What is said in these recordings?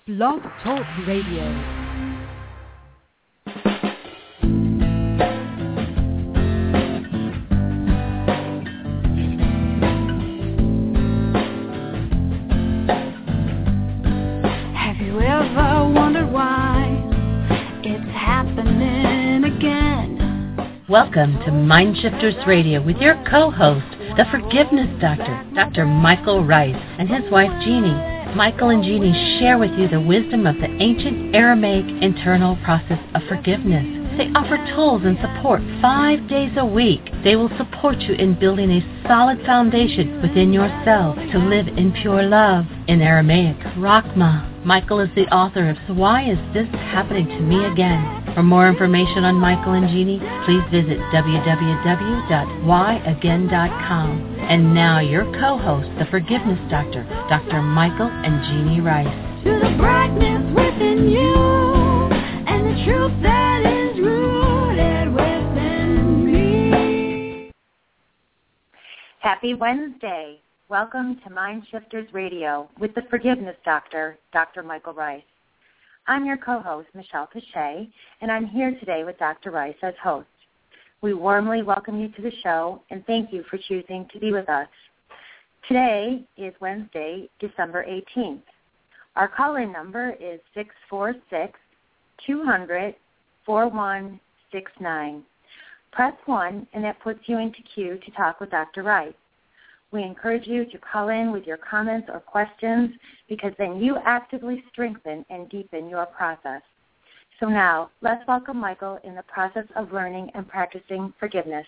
Blog Talk Radio. Welcome to Mindshifters Radio with your co-host, the Forgiveness Doctor, Dr. Michael Rice, and his wife, Jeannie. Michael and Jeannie share with you the wisdom of the ancient Aramaic internal process of forgiveness. They offer tools and support 5 days a week. They will support you in building a solid foundation within yourself to live in pure love. In Aramaic, Rachma. Michael is the author of So Why Is This Happening to Me Again? For more information on Michael and Jeannie, please visit www.whyagain.com. And now your co-host, the Forgiveness Doctor, Dr. Michael and Jeannie Rice. To the brightness within you, and the truth that is rooted within me. Happy Wednesday. Welcome to Mindshifters Radio with the Forgiveness Doctor, Dr. Michael Rice. I'm your co-host, Michelle Pache, and I'm here today with Dr. Rice as host. We warmly welcome you to the show, and thank you for choosing to be with us. Today is Wednesday, December 18th. Our call-in number is 646-200-4169. Press 1, and that puts you into queue to talk with Dr. Rice. We encourage you to call in with your comments or questions because then you actively strengthen and deepen your process. So now, let's welcome Michael in the process of learning and practicing forgiveness.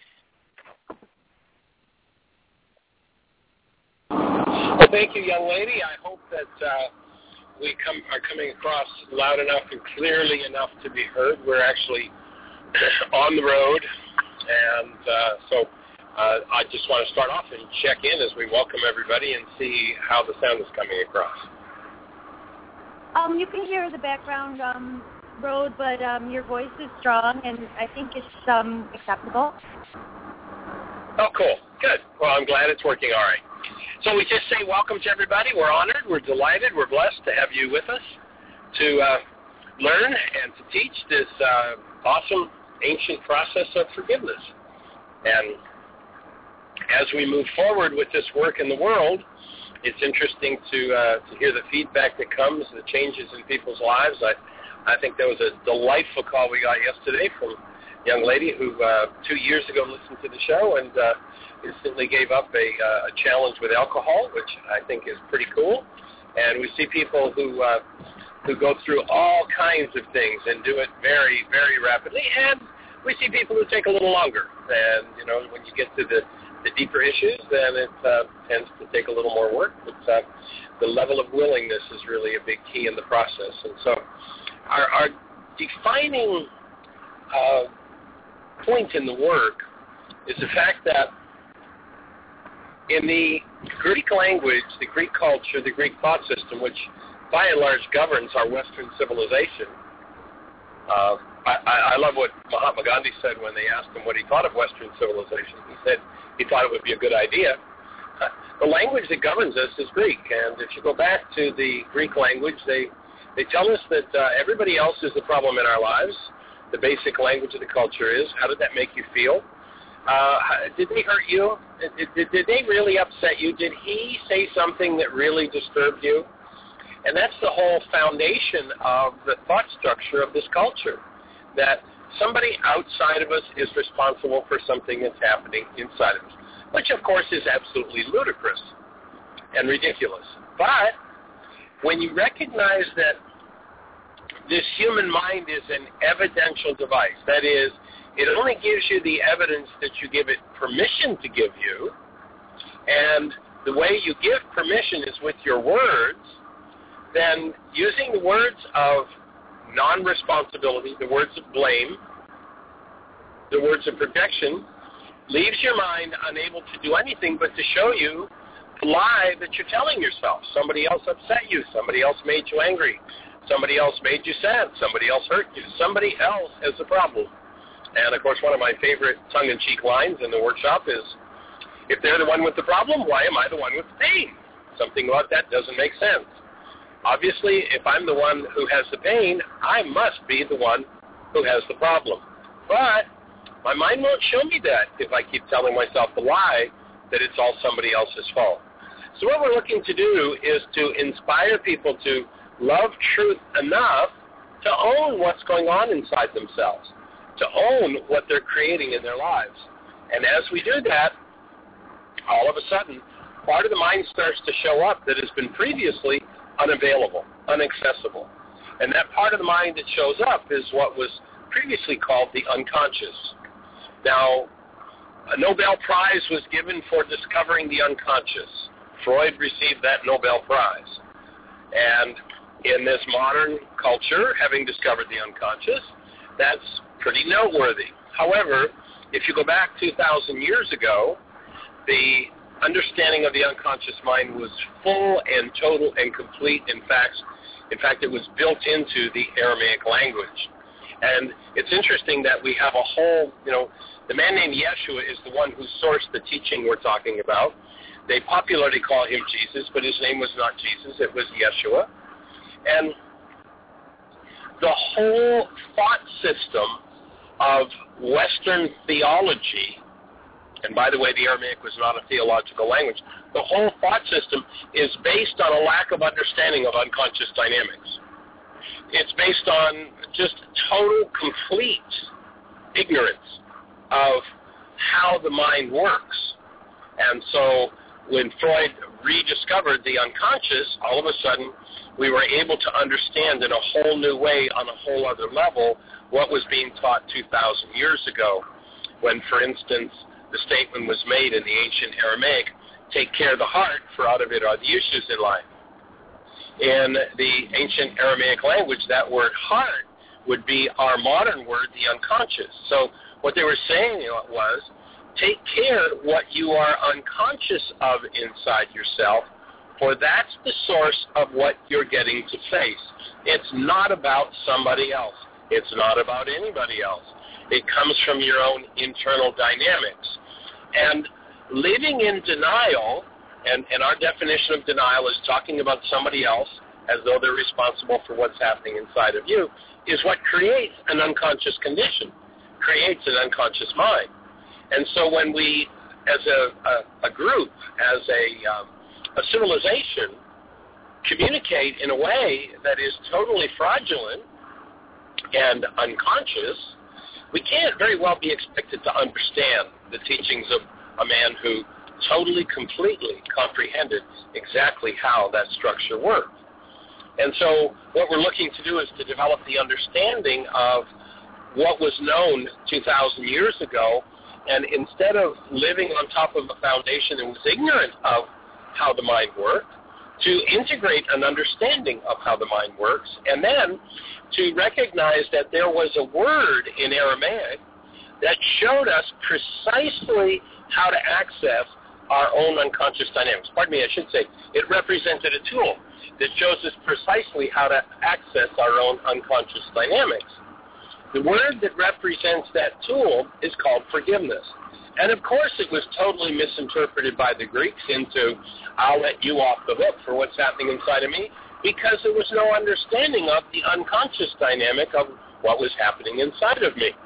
Well, thank you, young lady. I hope that we are coming across loud enough and clearly enough to be heard. We're actually on the road, and so I just want to start off and check in as we welcome everybody and see how the sound is coming across. You can hear the background road, but your voice is strong, and I think it's acceptable. Oh, cool. Good. Well, I'm glad it's working all right. So we just say welcome to everybody. We're honored. We're delighted. We're blessed to have you with us to learn and to teach this awesome ancient process of forgiveness. And as we move forward with this work in the world, it's interesting to hear the feedback that comes, the changes in people's lives. I think there was a delightful call we got yesterday from a young lady who 2 years ago listened to the show and instantly gave up a challenge with alcohol, which I think is pretty cool. And we see people who go through all kinds of things and do it very, very rapidly. And we see people who take a little longer. And, you know, when you get to the deeper issues, then it tends to take a little more work. But the level of willingness is really a big key in the process. And so our defining point in the work is the fact that in the Greek language, the Greek culture, the Greek thought system, which by and large governs our Western civilization, I love what Mahatma Gandhi said when they asked him what he thought of Western civilization. He said he thought it would be a good idea. The language that governs us is Greek, and if you go back to the Greek language, they tell us that everybody else is the problem in our lives. The basic language of the culture is, how did that make you feel? Did they hurt you? Did they really upset you? Did he say something that really disturbed you? And that's the whole foundation of the thought structure of this culture, that somebody outside of us is responsible for something that's happening inside of us, which, of course, is absolutely ludicrous and ridiculous. But when you recognize that this human mind is an evidential device, that is, it only gives you the evidence that you give it permission to give you, and the way you give permission is with your words, then using the words of non-responsibility, the words of blame, the words of protection, leaves your mind unable to do anything but to show you the lie that you're telling yourself. Somebody else upset you. Somebody else made you angry. Somebody else made you sad. Somebody else hurt you. Somebody else has a problem. And, of course, one of my favorite tongue-in-cheek lines in the workshop is, if they're the one with the problem, why am I the one with the pain? Something like that doesn't make sense. Obviously, if I'm the one who has the pain, I must be the one who has the problem. But my mind won't show me that if I keep telling myself the lie that it's all somebody else's fault. So what we're looking to do is to inspire people to love truth enough to own what's going on inside themselves, to own what they're creating in their lives. And as we do that, all of a sudden, part of the mind starts to show up that has been previously unavailable, inaccessible. And that part of the mind that shows up is what was previously called the unconscious. Now, a Nobel Prize was given for discovering the unconscious. Freud received that Nobel Prize. And in this modern culture, having discovered the unconscious, that's pretty noteworthy. However, if you go back 2,000 years ago, the understanding of the unconscious mind was full and total and complete. In fact, it was built into the Aramaic language. And it's interesting that we have a whole, the man named Yeshua is the one who sourced the teaching we're talking about. They popularly call him Jesus, but his name was not Jesus, it was Yeshua. And the whole thought system of Western theology, and by the way, the Aramaic was not a theological language, the whole thought system is based on a lack of understanding of unconscious dynamics. It's based on just total, complete ignorance of how the mind works. And so when Freud rediscovered the unconscious, all of a sudden we were able to understand in a whole new way, on a whole other level, what was being taught 2,000 years ago when, for instance, the statement was made in the ancient Aramaic, take care of the heart, for out of it are the issues in life. In the ancient Aramaic language, that word heart would be our modern word, the unconscious. So what they were saying was, take care what you are unconscious of inside yourself, for that's the source of what you're getting to face. It's not about somebody else. It's not about anybody else. It comes from your own internal dynamics. And living in denial, and our definition of denial is talking about somebody else as though they're responsible for what's happening inside of you, is what creates an unconscious condition, creates an unconscious mind. And so when we, as a group, as a civilization, communicate in a way that is totally fraudulent and unconscious, we can't very well be expected to understand the teachings of a man who totally, completely comprehended exactly how that structure worked. And so what we're looking to do is to develop the understanding of what was known 2,000 years ago, and instead of living on top of a foundation that was ignorant of how the mind worked, to integrate an understanding of how the mind works, and then to recognize that there was a word in Aramaic that showed us precisely how to access our own unconscious dynamics. Pardon me, I should say, it represented a tool that shows us precisely how to access our own unconscious dynamics. The word that represents that tool is called forgiveness. And of course it was totally misinterpreted by the Greeks into, I'll let you off the hook for what's happening inside of me, because there was no understanding of the unconscious dynamic of what was happening inside of me.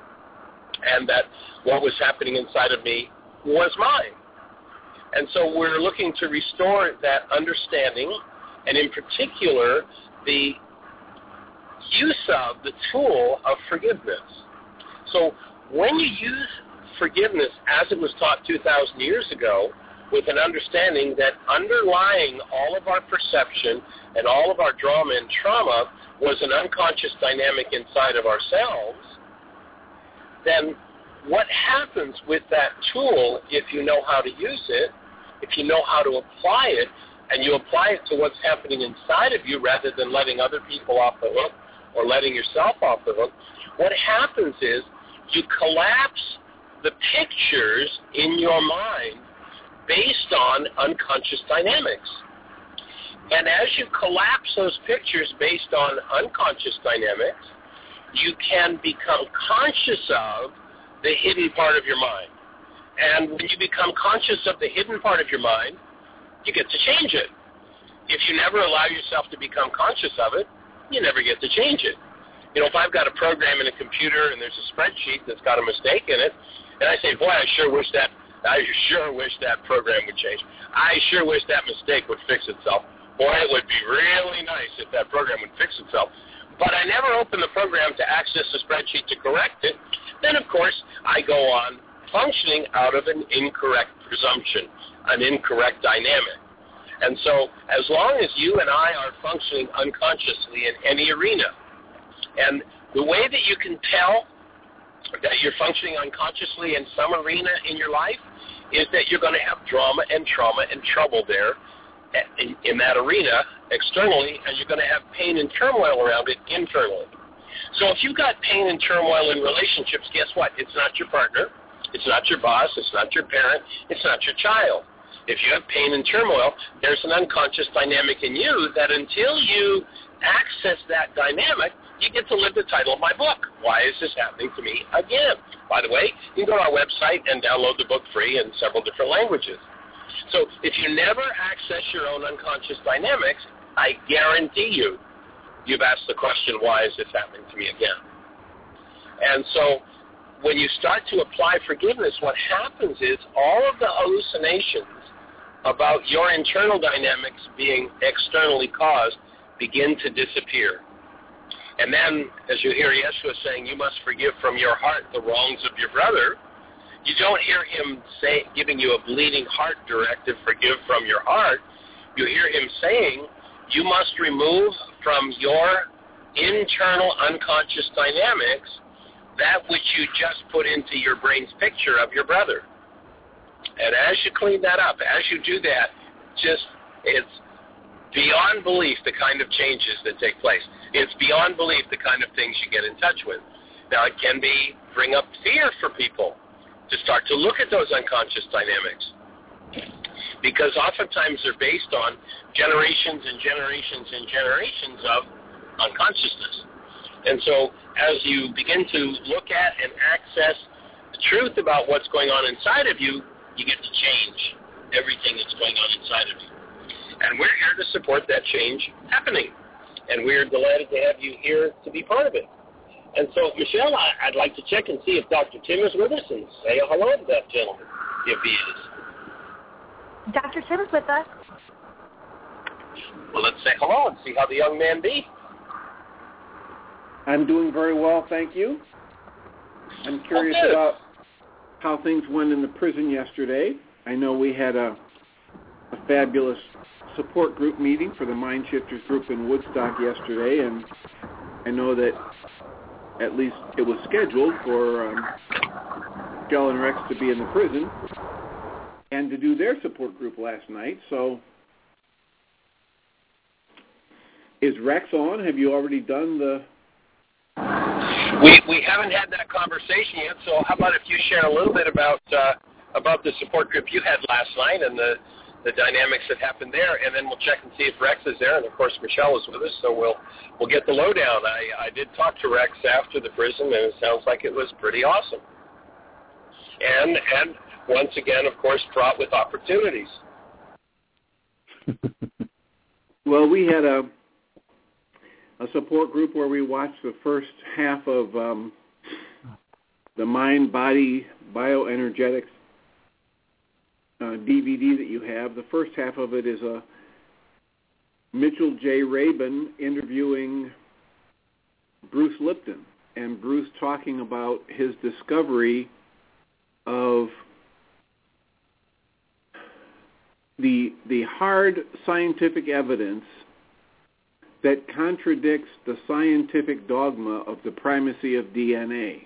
And that what was happening inside of me was mine. And so we're looking to restore that understanding, and in particular, the use of the tool of forgiveness. So when you use forgiveness as it was taught 2,000 years ago, with an understanding that underlying all of our perception and all of our drama and trauma was an unconscious dynamic inside of ourselves, then what happens with that tool, if you know how to use it, if you know how to apply it, and you apply it to what's happening inside of you rather than letting other people off the hook or letting yourself off the hook, what happens is you collapse the pictures in your mind based on unconscious dynamics. And as you collapse those pictures based on unconscious dynamics, you can become conscious of the hidden part of your mind. And when you become conscious of the hidden part of your mind, you get to change it. if you never allow yourself to become conscious of it, you never get to change it. You know, if I've got a program in a computer and there's a spreadsheet that's got a mistake in it, and I say, boy, I sure wish that program would change. I sure wish that mistake would fix itself. Boy, it would be really nice if that program would fix itself. But I never open the program to access the spreadsheet to correct it. Then, of course, I go on functioning out of an incorrect presumption, an incorrect dynamic. And so as long as you and I are functioning unconsciously in any arena, and the way that you can tell that you're functioning unconsciously in some arena in your life is that you're going to have drama and trauma and trouble there in that arena externally, and you're going to have pain and turmoil around it internally. So if you've got pain and turmoil in relationships, guess what? It's not your partner. It's not your boss. It's not your parent. It's not your child. If you have pain and turmoil, there's an unconscious dynamic in you that until you access that dynamic, you get to live the title of my book. Why is this happening to me again? By the way, you can go to our website and download the book free in several different languages. So if you never access your own unconscious dynamics, I guarantee you've asked the question, why is this happening to me again? And so when you start to apply forgiveness, what happens is all of the hallucinations about your internal dynamics being externally caused begin to disappear. And then, as you hear Yeshua saying, you must forgive from your heart the wrongs of your brother, you don't hear him giving you a bleeding heart directive, forgive from your heart. You hear him saying, you must remove from your internal unconscious dynamics that which you just put into your brain's picture of your brother. And as you clean that up, as you do that, it's beyond belief the kind of changes that take place. It's beyond belief the kind of things you get in touch with. Now, it can bring up fear for people to start to look at those unconscious dynamics, because oftentimes they're based on generations and generations and generations of unconsciousness. And so as you begin to look at and access the truth about what's going on inside of you, you get to change everything that's going on inside of you. And we're here to support that change happening. And we're delighted to have you here to be part of it. And so, Michelle, I'd like to check and see if Dr. Tim is with us and say hello to that gentleman, if he is. Dr. Tim is with us. Well, let's say hello and see how the young man be. I'm doing very well, thank you. I'm curious about how things went in the prison yesterday. I know we had a fabulous support group meeting for the Mind Shifters group in Woodstock yesterday, and I know that at least it was scheduled for Del and Rex to be in the prison and to do their support group last night. So is Rex on? Have you already done the... We haven't had that conversation yet, so how about if you share a little bit about the support group you had last night and the dynamics that happened there, and then we'll check and see if Rex is there, and of course Michelle is with us, so we'll get the lowdown. I did talk to Rex after the prison, and it sounds like it was pretty awesome. And once again, of course, fraught with opportunities. Well, we had a support group where we watched the first half of the Mind Body Bioenergetics DVD that you have. The first half of it is a Mitchell J. Rabin interviewing Bruce Lipton, and Bruce talking about his discovery of the hard scientific evidence that contradicts the scientific dogma of the primacy of DNA.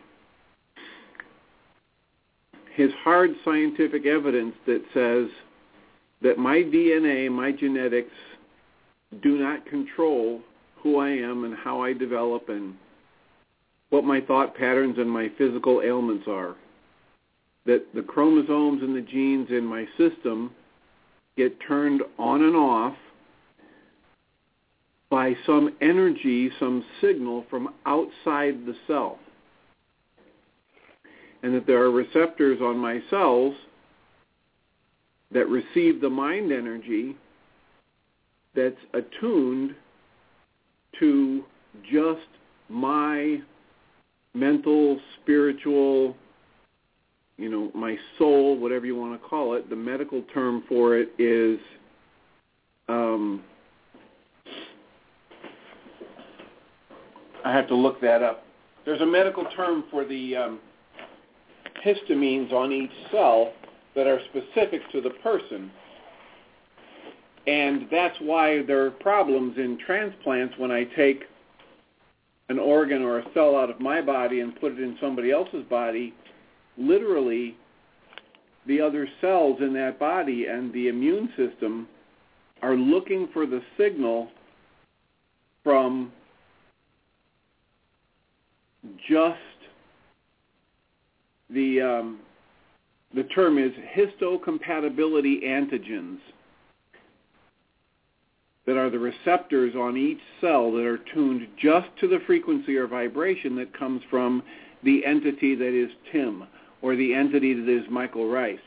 His hard scientific evidence that says that my DNA, my genetics, do not control who I am and how I develop and what my thought patterns and my physical ailments are. That the chromosomes and the genes in my system get turned on and off by some energy, some signal from outside the cell. And that there are receptors on my cells that receive the mind energy that's attuned to just my mental, spiritual, my soul, whatever you want to call it. The medical term for it is I have to look that up. There's a medical term for the histamines on each cell that are specific to the person. And that's why there are problems in transplants when I take an organ or a cell out of my body and put it in somebody else's body. Literally, the other cells in that body and the immune system are looking for the signal from just the term is histocompatibility antigens that are the receptors on each cell that are tuned just to the frequency or vibration that comes from the entity that is Tim, or the entity that is Michael Rice.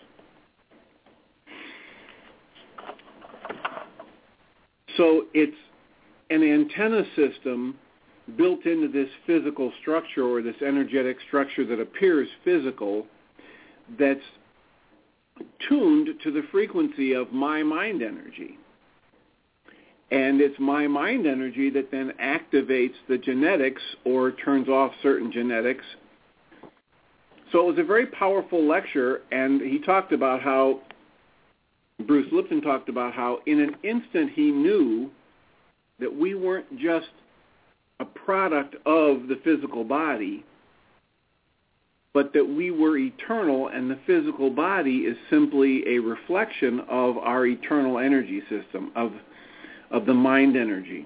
So it's an antenna system built into this physical structure, or this energetic structure that appears physical, that's tuned to the frequency of my mind energy. And it's my mind energy that then activates the genetics or turns off certain genetics. So it was a very powerful lecture, and he talked about how, Bruce Lipton talked about how in an instant he knew that we weren't just a product of the physical body, but that we were eternal, and the physical body is simply a reflection of our eternal energy system, of the mind energy.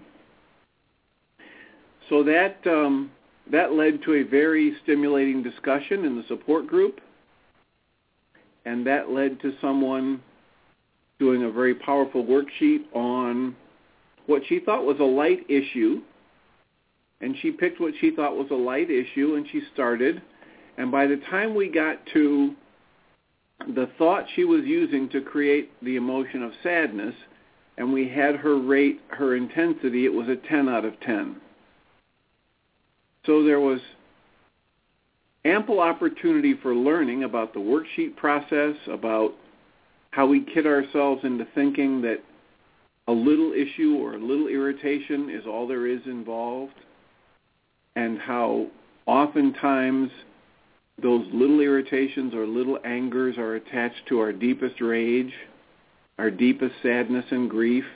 So that led to a very stimulating discussion in the support group, and that led to someone doing a very powerful worksheet on what she thought was a light issue, and she picked what she thought was a light issue, and she started, and by the time we got to the thought she was using to create the emotion of sadness, and we had her rate her intensity, it was a 10 out of 10. So there was ample opportunity for learning about the worksheet process, about how we kid ourselves into thinking that a little issue or a little irritation is all there is involved, and how oftentimes those little irritations or little angers are attached to our deepest rage, our deepest sadness and grief.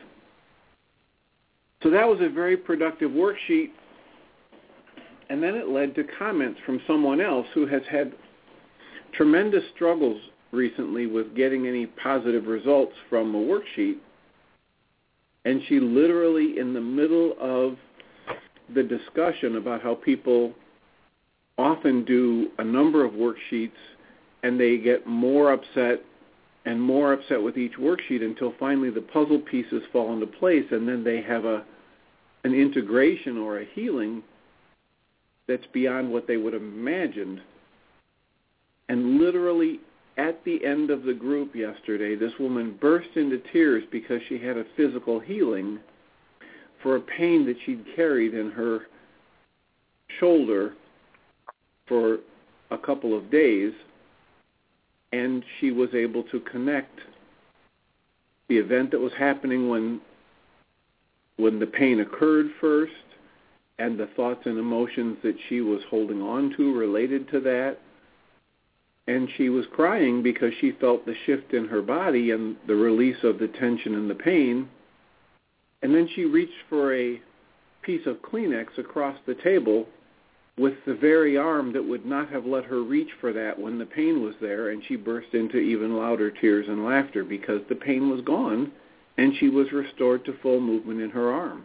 So that was a very productive worksheet. And then it led to comments from someone else who has had tremendous struggles recently with getting any positive results from a worksheet. And she literally, in the middle of the discussion about how people often do a number of worksheets and they get more upset and more upset with each worksheet until finally the puzzle pieces fall into place, and then they have an integration or a healing that's beyond what they would have imagined. And literally at the end of the group yesterday, this woman burst into tears because she had a physical healing for a pain that she'd carried in her shoulder for a couple of days, and she was able to connect the event that was happening when the pain occurred first, and the thoughts and emotions that she was holding on to related to that. And she was crying because she felt the shift in her body and the release of the tension and the pain. And then she reached for a piece of Kleenex across the table with the very arm that would not have let her reach for that when the pain was there, and she burst into even louder tears and laughter because the pain was gone and she was restored to full movement in her arm.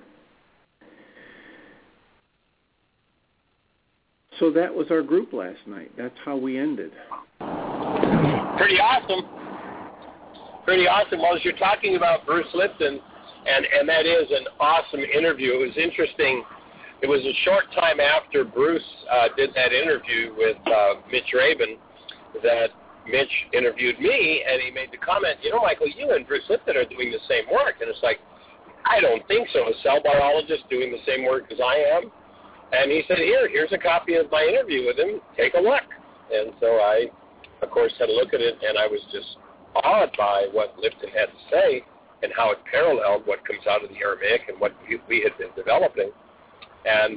So that was our group last night. That's how we ended. Pretty awesome. Pretty awesome. Well, as you're talking about Bruce Lipton, and that is an awesome interview. It was interesting. It was a short time after Bruce did that interview with Mitch Rabin that Mitch interviewed me, and he made the comment, Michael, you and Bruce Lipton are doing the same work. And it's like, I don't think so. A cell biologist doing the same work as I am. And he said, here's a copy of my interview with him. Take a look. And so I, of course, had a look at it, and I was just awed by what Lipton had to say and how it paralleled what comes out of the Aramaic and what we had been developing. And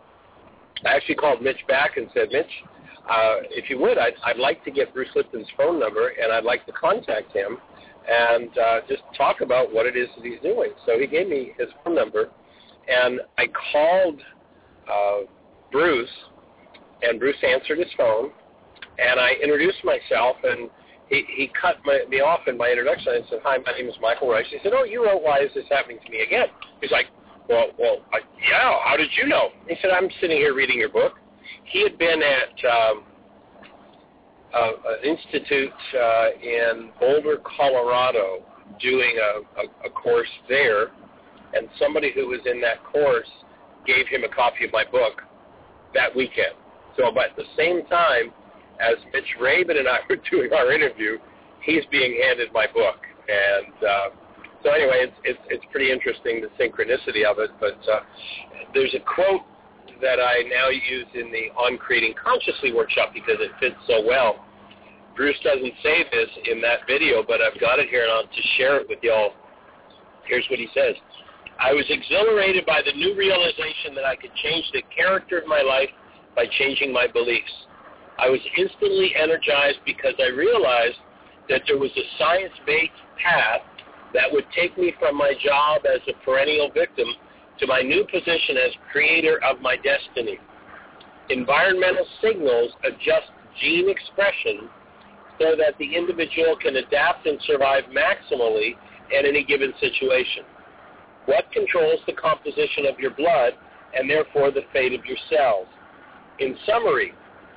I actually called Mitch back and said, Mitch, if you would, I'd like to get Bruce Lipton's phone number, and I'd like to contact him and just talk about what it is that he's doing. So he gave me his phone number, and I called Bruce, and Bruce answered his phone, and I introduced myself, and he cut me off in my introduction. I said, hi, my name is Michael Rice. He said, you wrote Why Is This Happening to Me Again? He's like, yeah, how did you know? He said, I'm sitting here reading your book. He had been at an institute in Boulder, Colorado, doing a course there, and somebody who was in that course gave him a copy of my book that weekend. So about the same time as Mitch Rabin and I were doing our interview, he's being handed my book. And so anyway, it's pretty interesting, the synchronicity of it. But there's a quote that I now use in the On Creating Consciously workshop because it fits so well. Bruce doesn't say this in that video, but I've got it here, and I'll just share it with y'all. Here's what he says. I was exhilarated by the new realization that I could change the character of my life by changing my beliefs. I was instantly energized because I realized that there was a science-based path that would take me from my job as a perennial victim to my new position as creator of my destiny. Environmental signals adjust gene expression so that the individual can adapt and survive maximally in any given situation. What controls the composition of your blood and therefore the fate of your cells? In summary,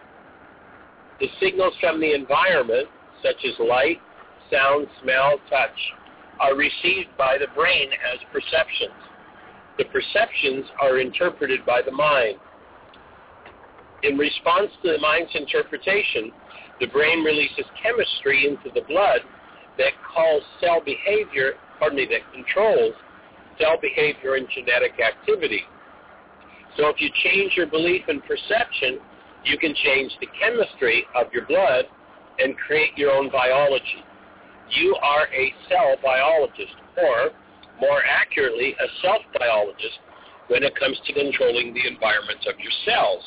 the signals from the environment, such as light, sound, smell, touch, are received by the brain as perceptions. The perceptions are interpreted by the mind. In response to the mind's interpretation, the brain releases chemistry into the blood that controls cell behavior and genetic activity. So if you change your belief and perception, you can change the chemistry of your blood and create your own biology. You are a cell biologist, or more accurately, a self-biologist when it comes to controlling the environments of your cells.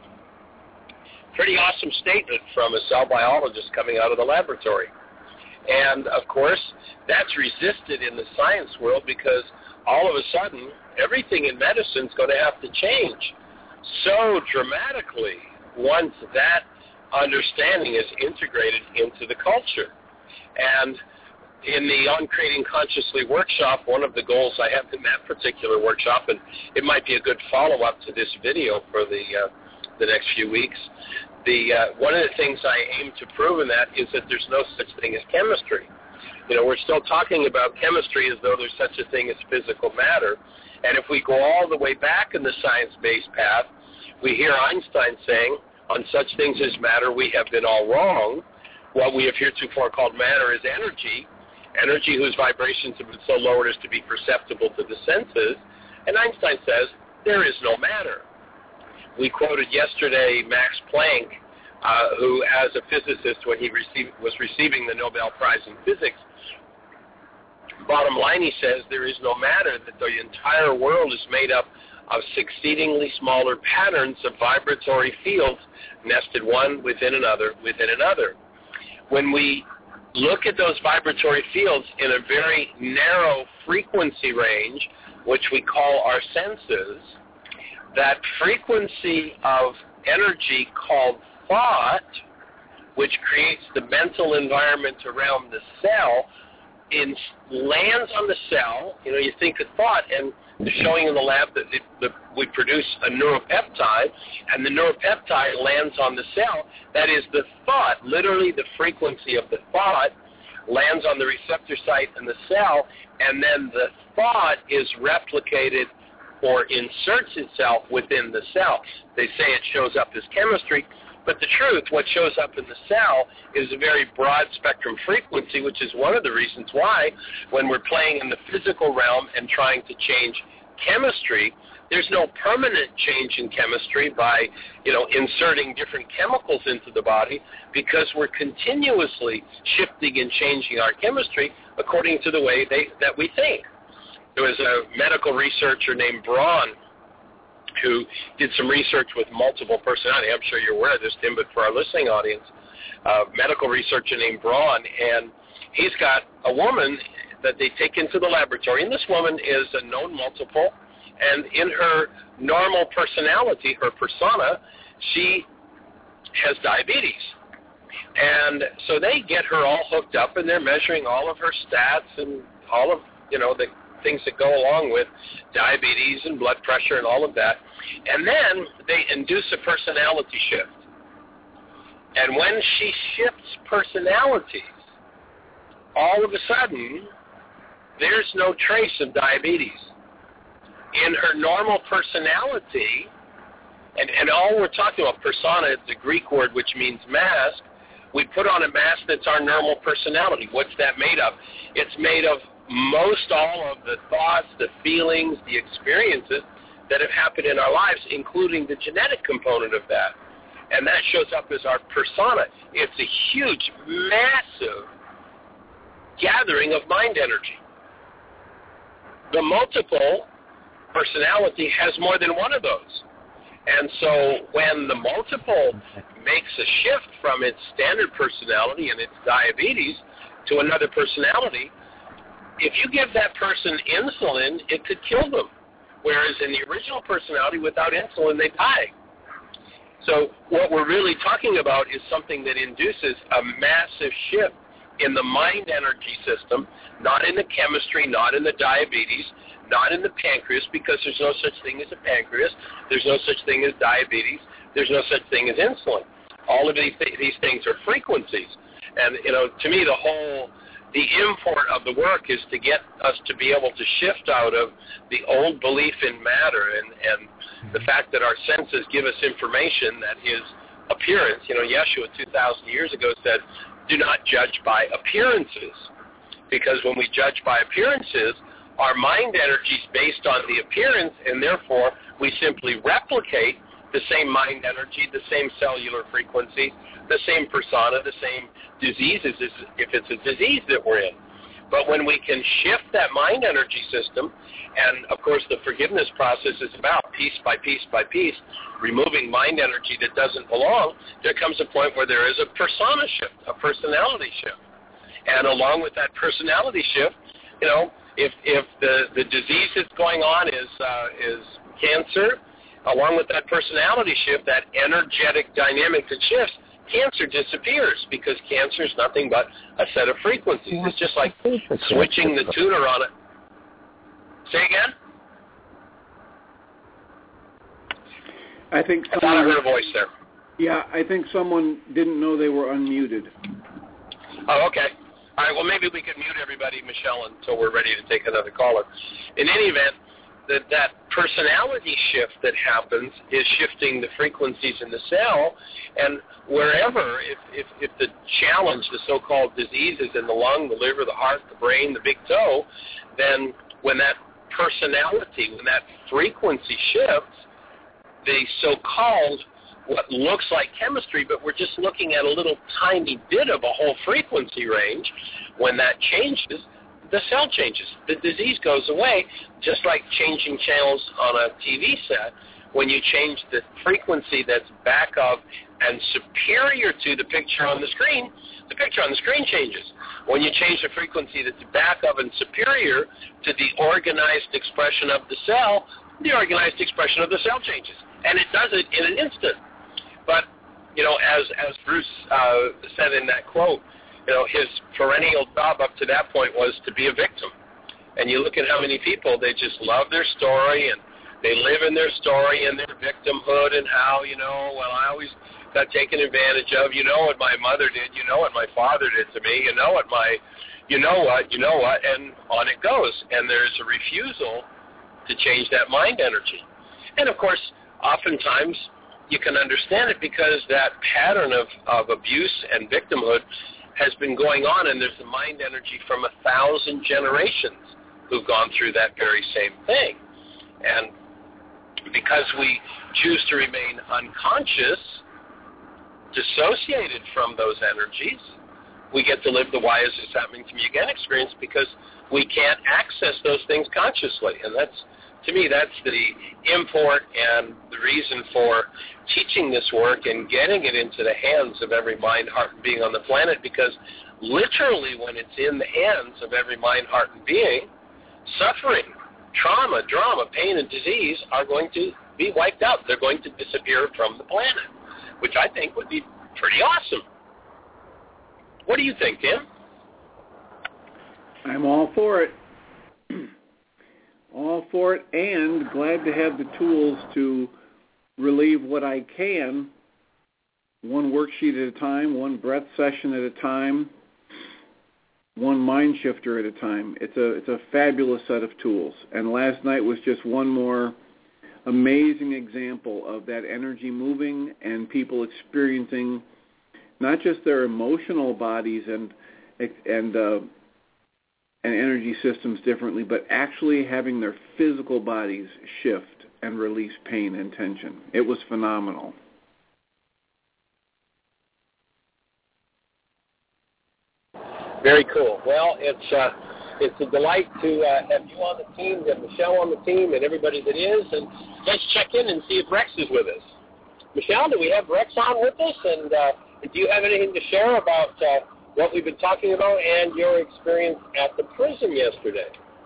Pretty awesome statement from a cell biologist coming out of the laboratory. And, of course, that's resisted in the science world because all of a sudden, everything in medicine is going to have to change so dramatically once that understanding is integrated into the culture. And in the On Creating Consciously workshop, one of the goals I have in that particular workshop, and it might be a good follow-up to this video for the next few weeks, one of the things I aim to prove in that is that there's no such thing as chemistry. You know, we're still talking about chemistry as though there's such a thing as physical matter. And if we go all the way back in the science-based path, we hear Einstein saying, on such things as matter, we have been all wrong. What we have heretofore called matter is energy whose vibrations have been so lowered as to be perceptible to the senses. And Einstein says, there is no matter. We quoted yesterday Max Planck, who, as a physicist, when he was receiving the Nobel Prize in Physics, bottom line, he says, there is no matter, that the entire world is made up of succeedingly smaller patterns of vibratory fields nested one within another within another. When we look at those vibratory fields in a very narrow frequency range, which we call our senses, that frequency of energy called thought, which creates the mental environment around the cell, lands on the cell. You know, you think of thought, and they're showing in the lab that we produce a neuropeptide, and the neuropeptide lands on the cell. That is the thought, literally the frequency of the thought, lands on the receptor site in the cell, and then the thought is replicated or inserts itself within the cell. They say it shows up as chemistry, But the truth, what shows up in the cell, is a very broad spectrum frequency, which is one of the reasons why when we're playing in the physical realm and trying to change chemistry, there's no permanent change in chemistry by, inserting different chemicals into the body, because we're continuously shifting and changing our chemistry according to the way that we think. There was a medical researcher named Braun who did some research with multiple personality. I'm sure you're aware of this, Tim, but for our listening audience, medical researcher named Braun, and he's got a woman that they take into the laboratory, and this woman is a known multiple, and in her normal personality, her persona, she has diabetes. And so they get her all hooked up, and they're measuring all of her stats and all of, the things that go along with diabetes and blood pressure and all of that. And then they induce a personality shift. And when she shifts personalities, all of a sudden, there's no trace of diabetes. In her normal personality, and all we're talking about, persona, it's a Greek word which means mask, we put on a mask that's our normal personality. What's that made of? It's made of most all of the thoughts, the feelings, the experiences that have happened in our lives, including the genetic component of that. And that shows up as our persona. It's a huge, massive gathering of mind energy. The multiple personality has more than one of those. And so when the multiple makes a shift from its standard personality and its diabetes to another personality, if you give that person insulin, it could kill them. Whereas in the original personality, without insulin, they die. So what we're really talking about is something that induces a massive shift in the mind energy system, not in the chemistry, not in the diabetes, not in the pancreas, because there's no such thing as a pancreas, there's no such thing as diabetes, there's no such thing as insulin. All of these things are frequencies. And, to me, the import of the work is to get us to be able to shift out of the old belief in matter and the fact that our senses give us information that is appearance. Yeshua 2,000 years ago said, do not judge by appearances, because when we judge by appearances, our mind energy is based on the appearance, and therefore we simply replicate the same mind energy, the same cellular frequency, the same persona, the same diseases if it's a disease that we're in. But when we can shift that mind energy system, and of course the forgiveness process is about piece by piece by piece, removing mind energy that doesn't belong, there comes a point where there is a persona shift, a personality shift. And along with that personality shift, if the disease that's going on is cancer, along with that personality shift, that energetic dynamic that shifts, cancer disappears, because cancer is nothing but a set of frequencies. It's just like switching the tuner on it. Say again? I thought I heard a voice there. Yeah, I think someone didn't know they were unmuted. Oh, okay. All right, well, maybe we could mute everybody, Michelle, until we're ready to take another caller. In any event, that personality shift that happens is shifting the frequencies in the cell, and wherever, if the challenge, the so-called disease is in the lung, the liver, the heart, the brain, the big toe, then when that personality, when that frequency shifts, the so-called what looks like chemistry, but we're just looking at a little tiny bit of a whole frequency range, when that changes, the cell changes. The disease goes away, just like changing channels on a TV set. When you change the frequency that's back of and superior to the picture on the screen, the picture on the screen changes. When you change the frequency that's back of and superior to the organized expression of the cell, the organized expression of the cell changes. And it does it in an instant. But, as Bruce said in that quote, his perennial job up to that point was to be a victim. And you look at how many people, they just love their story, and they live in their story and their victimhood, and how, I always got taken advantage of. What my mother did, what my father did to me, what and on it goes. And there's a refusal to change that mind energy. And, of course, oftentimes you can understand it because that pattern of abuse and victimhood has been going on, and there's the mind energy from 1,000 generations who've gone through that very same thing. And because we choose to remain unconscious, dissociated from those energies, we get to live the why is this happening to me again experience because we can't access those things consciously. And that's, to me, that's the import and the reason for teaching this work and getting it into the hands of every mind, heart, and being on the planet, because literally when it's in the hands of every mind, heart, and being, suffering, trauma, drama, pain, and disease are going to be wiped out. They're going to disappear from the planet, which I think would be pretty awesome. What do you think, Tim? I'm all for it. All for it, and glad to have the tools to relieve what I can, one worksheet at a time, one breath session at a time, one mind shifter at a time. It's a fabulous set of tools. And last night was just one more amazing example of that energy moving and people experiencing not just their emotional bodies and energy systems differently, but actually having their physical bodies shift and release pain and tension. It was phenomenal. Very cool. Well, it's a delight to have you on the team, to have Michelle on the team, and everybody that is. And let's check in and see if Rex is with us. Michelle, do we have Rex on with us? And do you have anything to share about what we've been talking about and your experience at the prison yesterday?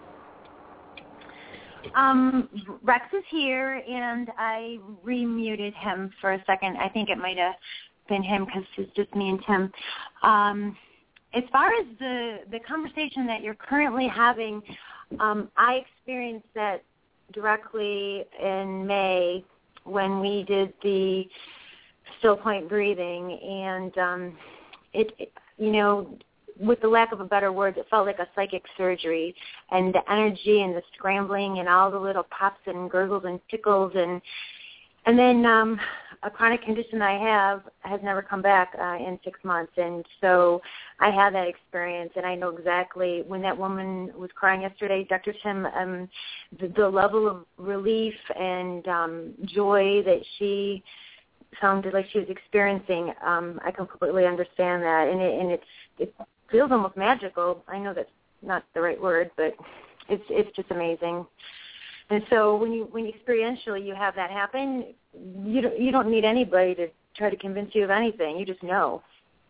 Rex is here, and I remuted him for a second. I think it might have been him because it's just me and Tim. As far as the conversation that you're currently having, I experienced that directly in May when we did the still point breathing, and it with the lack of a better word, it felt like a psychic surgery, and the energy and the scrambling and all the little pops and gurgles and tickles, and then a chronic condition I have has never come back in 6 months, and so I had that experience, and I know exactly when that woman was crying yesterday, Dr. Tim, the level of relief and joy that she sounded like she was experiencing. I completely understand that, and it feels almost magical. I know that's not the right word, but it's just amazing. And so when you experientially you have that happen, you don't need anybody to try to convince you of anything. You just know.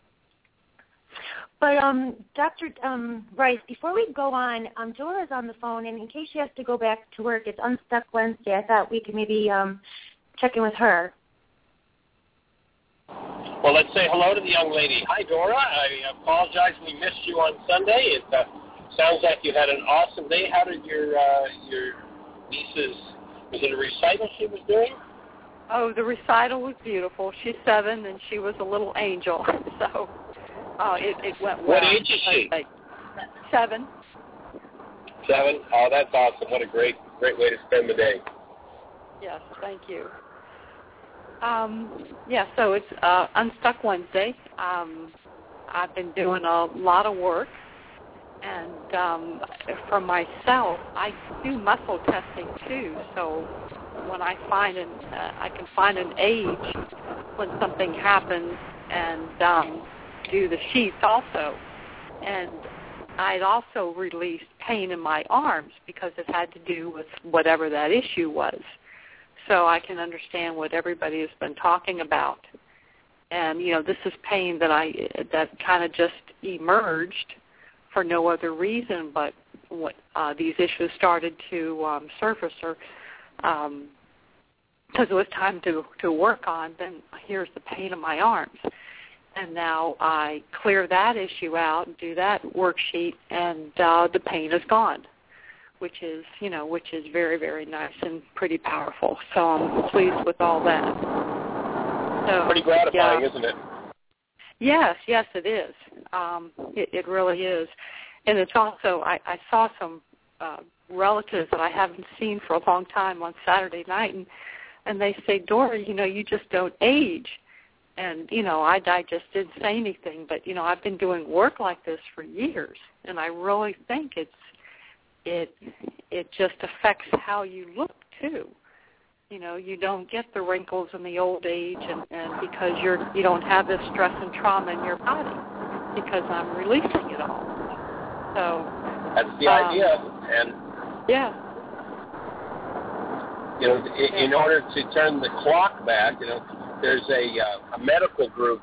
But Dr. Rice, before we go on, Dora is on the phone, and in case she has to go back to work, it's Unstuck Wednesday. I thought we could maybe check in with her. Well, let's say hello to the young lady. Hi, Dora. I apologize we missed you on Sunday. It sounds like you had an awesome day. How did your niece's, was it a recital she was doing? Oh, the recital was beautiful. She's 7, and she was a little angel. So it went well. What age is she? 7. 7? Oh, that's awesome. What a great way to spend the day. Yes, thank you. So it's Unstuck Wednesday. I've been doing a lot of work, and for myself, I do muscle testing too. So when I find I can find an age when something happens, and do the sheets also. And I'd also released pain in my arms because it had to do with whatever that issue was. So I can understand what everybody has been talking about. And, this is pain that kind of just emerged for no other reason but what these issues started to surface, or because it was time to work on, then here's the pain in my arms. And now I clear that issue out and do that worksheet, and the pain is gone, which is very, very nice and pretty powerful. So I'm pleased with all that. So, pretty gratifying, isn't it? Yes, it is. It really is. And it's also, I saw some relatives that I haven't seen for a long time on Saturday night, and and they say, Dora, you just don't age. And, I just didn't say anything, but, I've been doing work like this for years, and I really think it just affects how you look, too. You don't get the wrinkles in the old age, and because you don't have this stress and trauma in your body, because I'm releasing it all. So that's the idea, and yeah. In order to turn the clock back, there's a medical group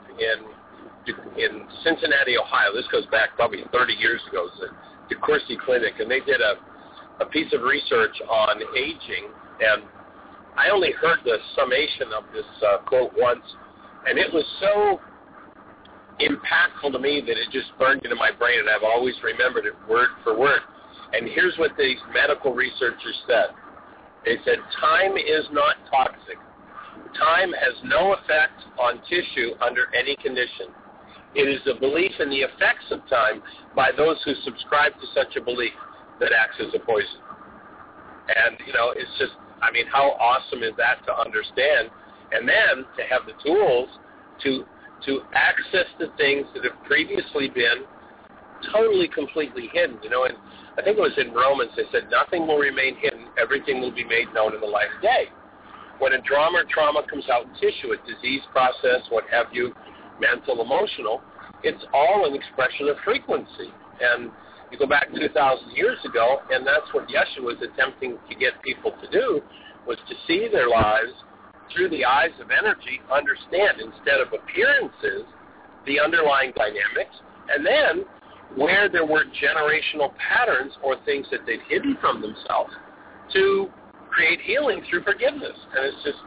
in Cincinnati, Ohio. This goes back probably 30 years ago. It's the DeCourcy Clinic, and they did a piece of research on aging, and I only heard the summation of this quote once, and it was so impactful to me that it just burned into my brain, and I've always remembered it word for word. And here's what these medical researchers said. They said, time is not toxic. Time has no effect on tissue under any condition. It is a belief in the effects of time by those who subscribe to such a belief that acts as a poison. And, it's just, how awesome is that to understand? And then to have the tools to access the things that have previously been totally, completely hidden. And I think it was in Romans, they said, nothing will remain hidden, everything will be made known in the light of day. When a drama or trauma comes out in tissue, a disease process, what have you, mental, emotional, it's all an expression of frequency. And you go back 2,000 years ago, and that's what Yeshua was attempting to get people to do, was to see their lives through the eyes of energy, understand instead of appearances the underlying dynamics, and then where there were generational patterns or things that they'd hidden from themselves to create healing through forgiveness. And it's just,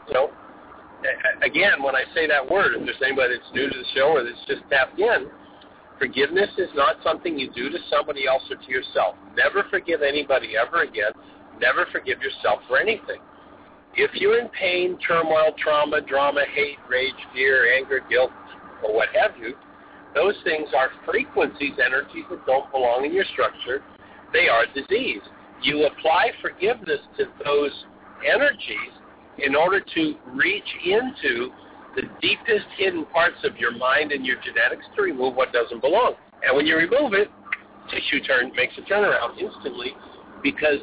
again, when I say that word, if there's anybody that's new to the show or that's just tapped in, forgiveness is not something you do to somebody else or to yourself. Never forgive anybody ever again. Never forgive yourself for anything. If you're in pain, turmoil, trauma, drama, hate, rage, fear, anger, guilt, or what have you, those things are frequencies, energies that don't belong in your structure. They are disease. You apply forgiveness to those energies in order to reach into the deepest hidden parts of your mind and your genetics to remove what doesn't belong. And when you remove it, tissue makes a turnaround instantly, because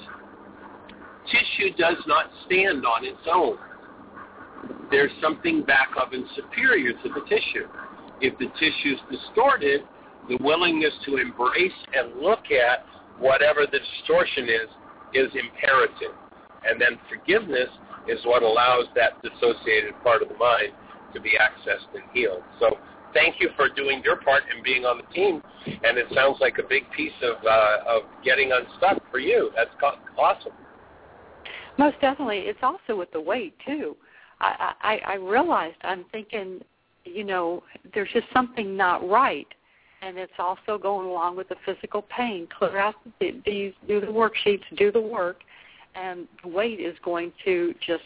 tissue does not stand on its own. There's something back of and superior to the tissue. If the tissue is distorted, the willingness to embrace and look at whatever the distortion is imperative. And then forgiveness is what allows that dissociated part of the mind to be accessed and healed. So thank you for doing your part and being on the team. And it sounds like a big piece of getting unstuck for you. That's awesome. Most definitely. It's also with the weight, too. I realized, I'm thinking, there's just something not right. And it's also going along with the physical pain. Clear out these, do the worksheets, do the work, and the weight is going to just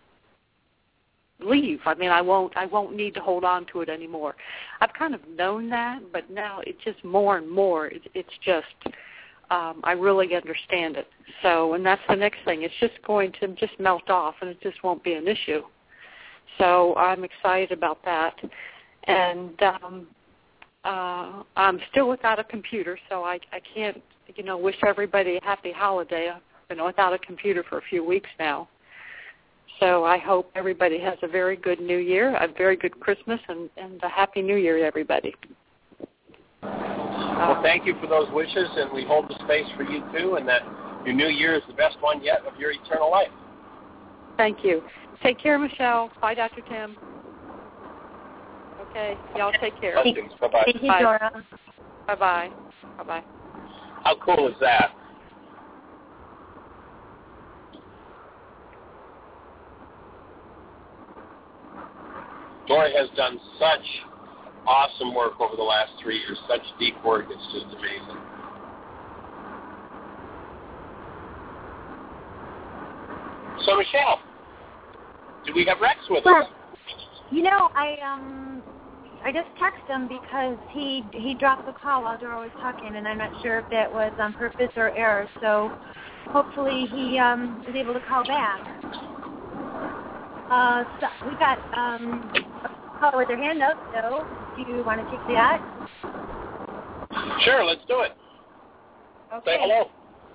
leave. I won't need to hold on to it anymore. I've kind of known that, but now it's just more and more. It's just, I really understand it. So, and that's the next thing. It's just going to just melt off, and it just won't be an issue. So I'm excited about that. And I'm still without a computer, so I can't, wish everybody a happy holiday. I've been without a computer for a few weeks now. So I hope everybody has a very good New Year, a very good Christmas, and a Happy New Year to everybody. Well, thank you for those wishes, and we hold the space for you, too, and that your New Year is the best one yet of your eternal life. Thank you. Take care, Michelle. Bye, Dr. Tim. Okay, y'all take care. Blessings. Bye-bye. Thank you, Dora. Bye-bye. Bye-bye. How cool is that? Dora has done such awesome work over the last 3 years, such deep work. It's just amazing. So, Michelle, do we have Rex with us? I just texted him because he dropped the call while Dora was talking, and I'm not sure if that was on purpose or error. So hopefully he is able to call back. We got a caller with their hand up, so do you want to take that? Sure, let's do it. Okay. Say hello.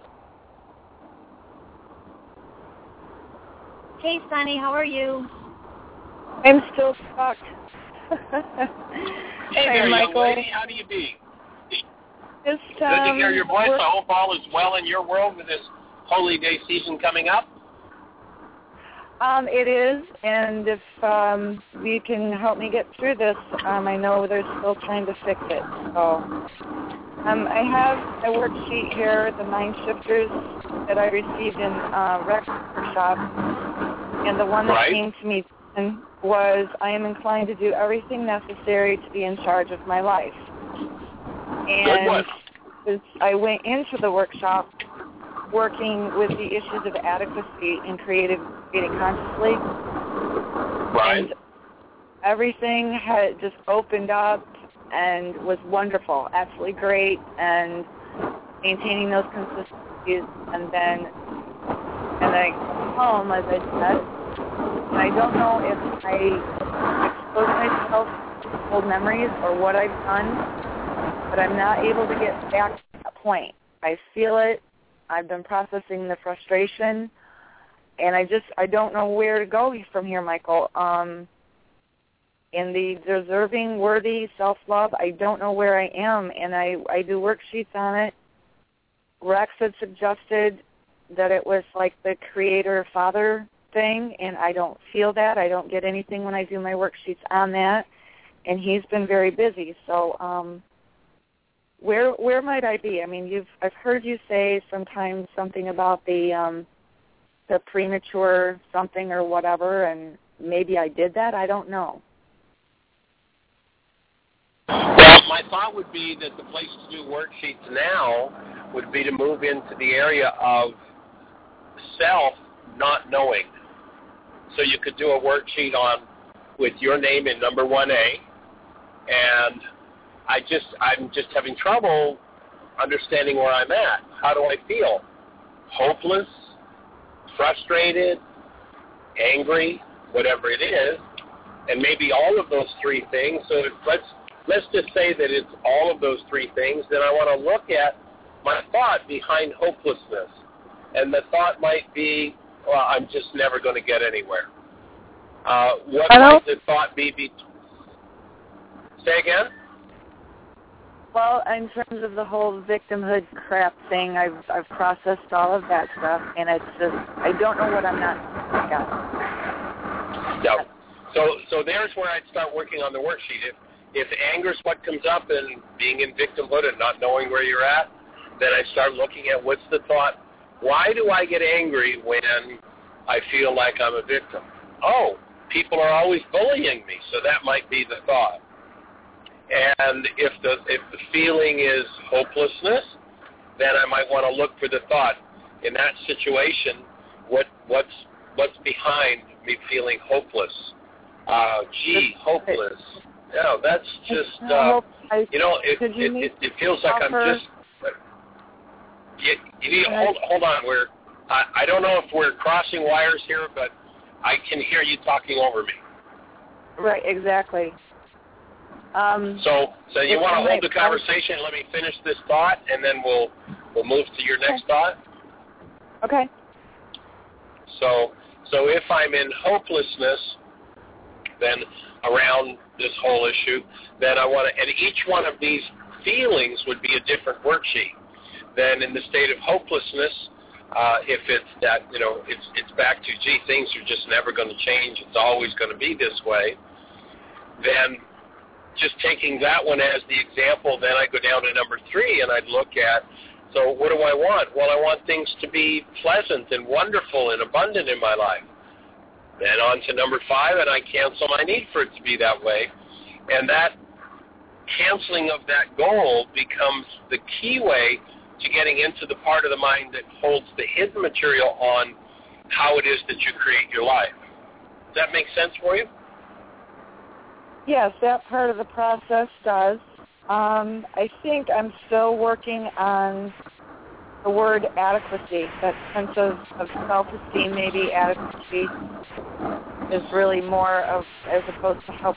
Hey, Sonny, how are you? I'm still stuck. Hey there, Michael. young lady. How do you be? Just, Good to hear your voice. I hope all is well in your world with this holy day season coming up. It is, and if you can help me get through this, I know they're still trying to fix it. So I have a worksheet here, the Mind Shifters, that I received in Rex workshop, and the one that came to me was, I am inclined to do everything necessary to be in charge of my life. And as I went into the workshop working with the issues of adequacy and creating consciously. Right. And everything had just opened up and was wonderful, absolutely great, and maintaining those consistencies. And I come home, as I said, and I don't know if I expose myself to old memories or what I've done, but I'm not able to get back to that point. I feel it. I've been processing the frustration, and I don't know where to go from here, Michael. In the deserving, worthy self-love, I don't know where I am, and I do worksheets on it. Rex had suggested that it was like the creator-father thing, and I don't feel that. I don't get anything when I do my worksheets on that, and he's been very busy. So where might I be? I mean, I've heard you say sometimes something about the premature something or whatever, and maybe I did that. I don't know. Well, my thought would be that the place to do worksheets now would be to move into the area of self not knowing. So you could do a worksheet with your name in number 1A, and I'm just having trouble understanding where I'm at. How do I feel? Hopeless, frustrated, angry, whatever it is, and maybe all of those three things. So let's just say that it's all of those three things. Then I want to look at my thought behind hopelessness, and the thought might be, well, I'm just never going to get anywhere. What might the thought be? Say again? Well, in terms of the whole victimhood crap thing, I've processed all of that stuff, and it's just, I don't know what I'm not got. No. So there's where I'd start working on the worksheet. If anger is what comes up and being in victimhood and not knowing where you're at, then I start looking at what's the thought. Why do I get angry when I feel like I'm a victim? Oh, people are always bullying me, so that might be the thought. And if the feeling is hopelessness, then I might want to look for the thought. In that situation, what's behind me feeling hopeless? Hopeless. No, that's just it feels like I'm just. You need to hold on. I don't know if we're crossing wires here, but I can hear you talking over me. Right, exactly. So you want to hold the conversation and let me finish this thought, and then we'll move to your next thought? Okay. So if I'm in hopelessness, then around this whole issue, then I want to, and each one of these feelings would be a different worksheet. Then in the state of hopelessness, if it's that, it's back to, things are just never going to change, it's always going to be this way, then just taking that one as the example, then I go down to number 3 and I'd look at, so what do I want? Well, I want things to be pleasant and wonderful and abundant in my life. Then on to number 5, and I cancel my need for it to be that way. And that canceling of that goal becomes the key way to getting into the part of the mind that holds the hidden material on how it is that you create your life. Does that make sense for you? Yes, that part of the process does. I think I'm still working on the word adequacy, that sense of self-esteem, maybe adequacy. is really more of, as opposed to help.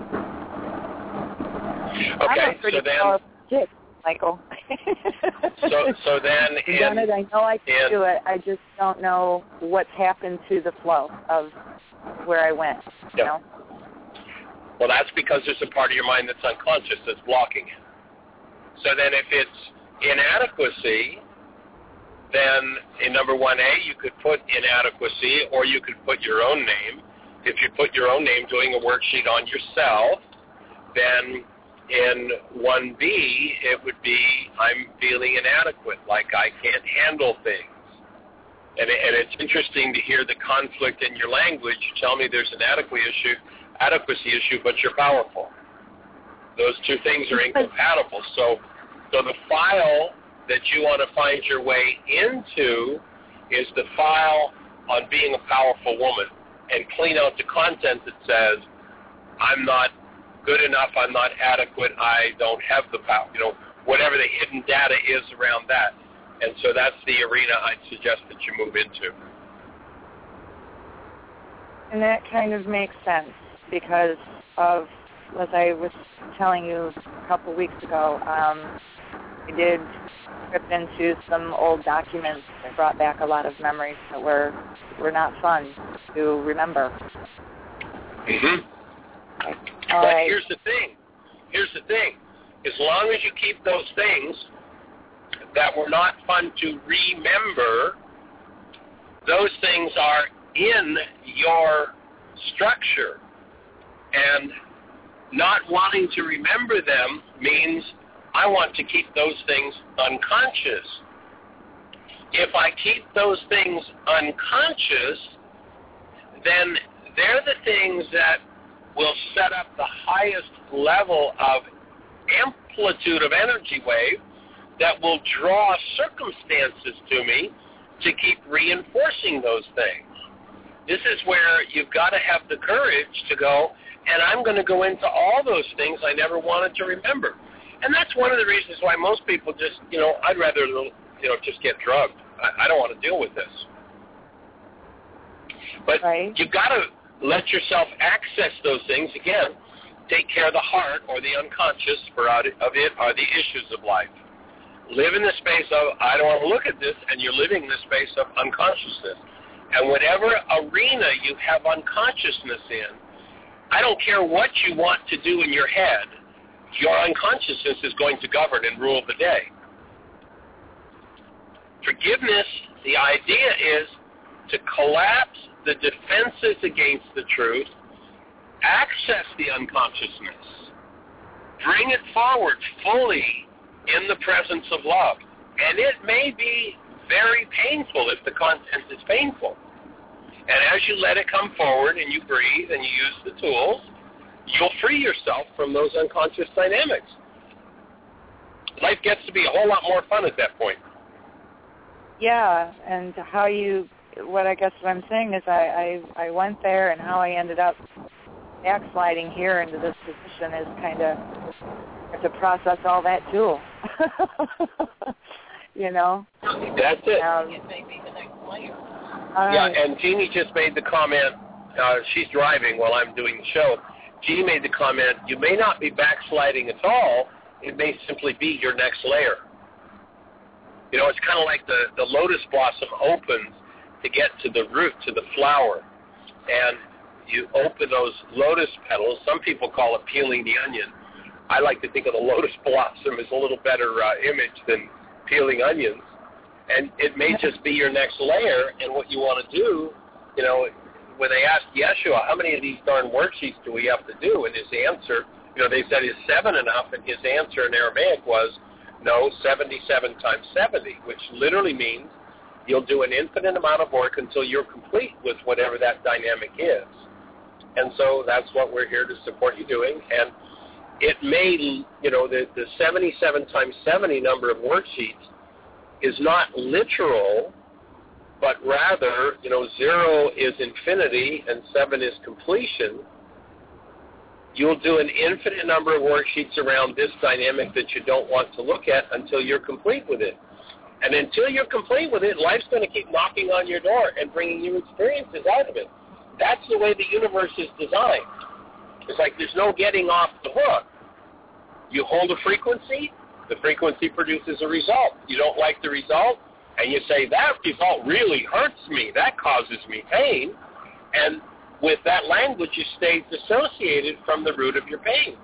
I'm a pretty powerful chick, Michael. so then, I know I can do it. I just don't know what's happened to the flow of where I went. You know? Well, that's because there's a part of your mind that's unconscious that's blocking it. So then if it's inadequacy, then in number 1A, you could put inadequacy, or you could put your own name. If you put your own name doing a worksheet on yourself, then in 1B, it would be, I'm feeling inadequate, like I can't handle things. And it's interesting to hear the conflict in your language. You tell me there's an adequacy issue, but you're powerful. Those two things are incompatible. So the file that you want to find your way into is the file on being a powerful woman, and clean out the content that says, I'm not good enough, I'm not adequate, I don't have the power, whatever the hidden data is around that. And so that's the arena I'd suggest that you move into. And that kind of makes sense because of, as I was telling you a couple weeks ago, I did trip into some old documents that brought back a lot of memories that were not fun to remember. Mm-hmm. But here's the thing. As long as you keep those things that were not fun to remember, those things are in your structure. And not wanting to remember them means I want to keep those things unconscious. If I keep those things unconscious, then they're the things that will set up the highest level of amplitude of energy wave that will draw circumstances to me to keep reinforcing those things. This is where you've got to have the courage to go, and I'm going to go into all those things I never wanted to remember. And that's one of the reasons why most people just, I'd rather, just get drugged. I don't want to deal with this. But you've got to let yourself access those things. Again, take care of the heart or the unconscious of it are the issues of life. Live in the space of, I don't want to look at this, and you're living in the space of unconsciousness. And whatever arena you have unconsciousness in, I don't care what you want to do in your head, your unconsciousness is going to govern and rule the day. Forgiveness, the idea is to collapse the defenses against the truth, access the unconsciousness, bring it forward fully in the presence of love. And it may be very painful if the content is painful. And as you let it come forward and you breathe and you use the tools, you'll free yourself from those unconscious dynamics. Life gets to be a whole lot more fun at that point. Yeah, and what I'm saying is I went there, and how I ended up backsliding here into this position is kind of to process all that too. That's it. Yeah, and Jeannie just made the comment, she's driving while I'm doing the show. Jeannie made the comment, you may not be backsliding at all, it may simply be your next layer. It's kind of like the lotus blossom opens to get to the root, to the flower. And you open those lotus petals. Some people call it peeling the onion. I like to think of the lotus blossom as a little better image than peeling onions. And it may just be your next layer. And what you want to do, when they asked Yeshua, how many of these darn worksheets do we have to do? And his answer, they said, is 7 enough? And his answer in Aramaic was, no, 77 times 70, which literally means you'll do an infinite amount of work until you're complete with whatever that dynamic is. And so that's what we're here to support you doing. And it may, the 77 times 70 number of worksheets is not literal, but rather, 0 is infinity and 7 is completion. You'll do an infinite number of worksheets around this dynamic that you don't want to look at until you're complete with it. And until you're complete with it, life's going to keep knocking on your door and bringing you experiences out of it. That's the way the universe is designed. It's like there's no getting off the hook. You hold a frequency, the frequency produces a result. You don't like the result, and you say, that result really hurts me. That causes me pain. And with that language, you stay dissociated from the root of your pain.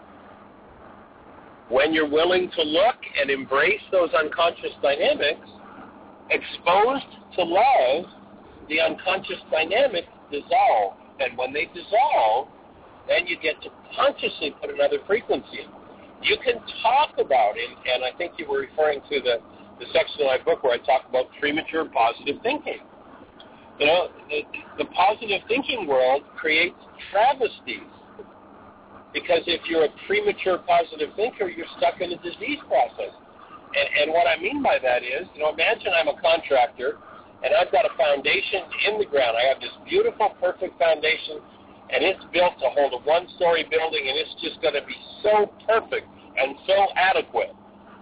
When you're willing to look and embrace those unconscious dynamics, exposed to love, the unconscious dynamics dissolve. And when they dissolve, then you get to consciously put another frequency in. You can talk about it, and I think you were referring to the section of my book where I talk about premature positive thinking. You know, the positive thinking world creates travesties. Because if you're a premature positive thinker, you're stuck in a disease process. And what I mean by that is, you know, imagine I'm a contractor, and I've got a foundation in the ground. I have this beautiful, perfect foundation, and it's built to hold a one-story building, and it's just going to be so perfect and so adequate.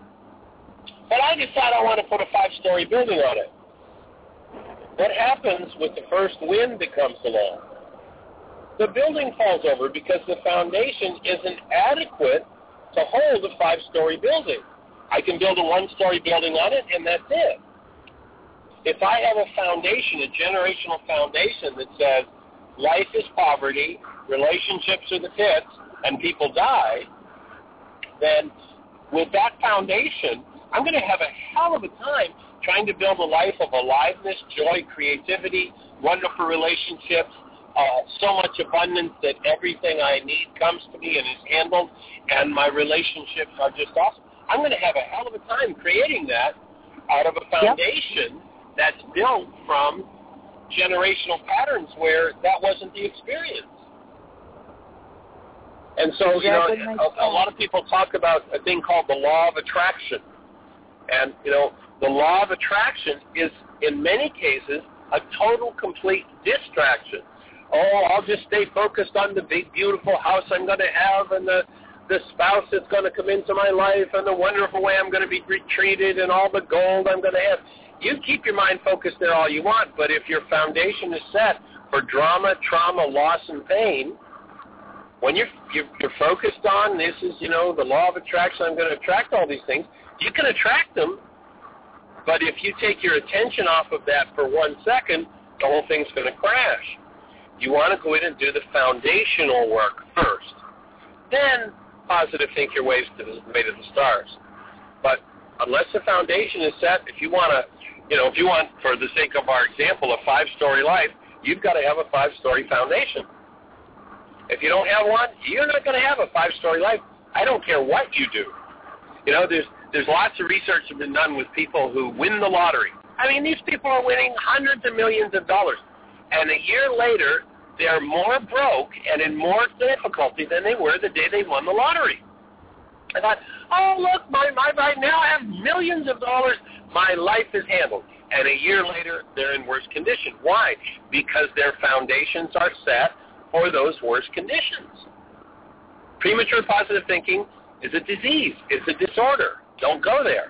But I decide I want to put a 5-story building on it. What happens with the first wind that comes along? The building falls over because the foundation isn't adequate to hold a 5-story building. I can build a 1-story building on it, and that's it. If I have a foundation, a generational foundation that says life is poverty, relationships are the pits, and people die, then with that foundation, I'm going to have a hell of a time trying to build a life of aliveness, joy, creativity, wonderful relationships, so much abundance that everything I need comes to me and is handled, and my relationships are just awesome. I'm going to have a hell of a time creating that out of a foundation that's built from generational patterns where that wasn't the experience. And so, you know, a lot of people talk about a thing called the law of attraction. And, you know, the law of attraction is, in many cases, a total, complete distraction. Oh, I'll just stay focused on the big, beautiful house I'm going to have and the spouse that's going to come into my life and the wonderful way I'm going to be treated and all the gold I'm going to have. You keep your mind focused there all you want, but if your foundation is set for drama, trauma, loss, and pain, when you're focused on this is, you know, the law of attraction, I'm going to attract all these things, you can attract them, but if you take your attention off of that for 1 second, the whole thing's going to crash. You want to go in and do the foundational work first. Then positive think your way to the stars. But unless the foundation is set, if you want, for the sake of our example, a 5-story life, you've got to have a 5-story foundation. If you don't have one, you're not going to have a 5-story life. I don't care what you do. You know, there's lots of research that's been done with people who win the lottery. I mean, these people are winning hundreds of millions of dollars. And a year later, they're more broke and in more difficulty than they were the day they won the lottery. I thought, oh, look, I now have millions of dollars. My life is handled. And a year later, they're in worse condition. Why? Because their foundations are set for those worse conditions. Premature positive thinking is a disease. It's a disorder. Don't go there.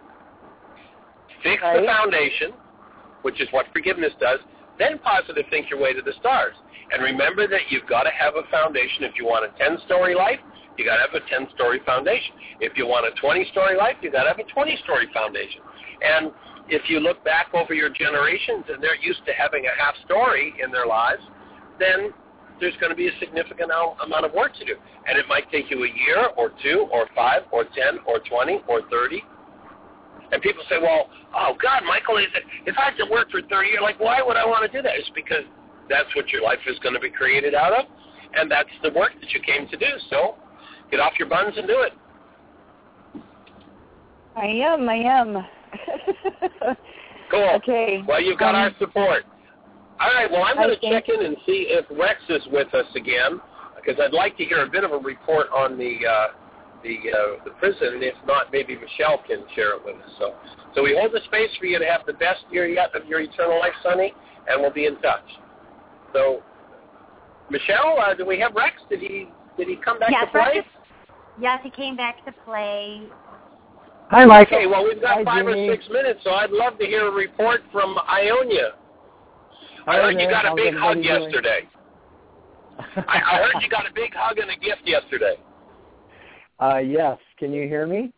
Fix the foundation, which is what forgiveness does, then positive think your way to the stars. And remember that you've got to have a foundation. If you want a 10-story life, you got to have a 10-story foundation. If you want a 20-story life, you got to have a 20-story foundation. And if you look back over your generations and they're used to having a half story in their lives, then there's going to be a significant amount of work to do. And it might take you a year or 2 or 5 or 10 or 20 or 30. And people say, well, oh, God, Michael, if I had to work for 30 years, like, why would I want to do that? It's because that's what your life is going to be created out of, and that's the work that you came to do. So get off your buns and do it. I am. Cool. Okay. Well, you've got our support. All right, well, I'm going to check in and see if Rex is with us again, because I'd like to hear a bit of a report on the prison, and if not, maybe Michelle can share it with us. So we hold the space for you to have the best year yet of your eternal life, Sonny, and we'll be in touch. So, Michelle, do we have Rex? Did he come back to play? Yes, he came back to play. Hi, Michael. Okay, well, we've got 5 or 6 minutes, so I'd love to hear a report from Ionia. I heard you got a big hug yesterday. I heard you got a big hug and a gift yesterday. Yes. Can you hear me?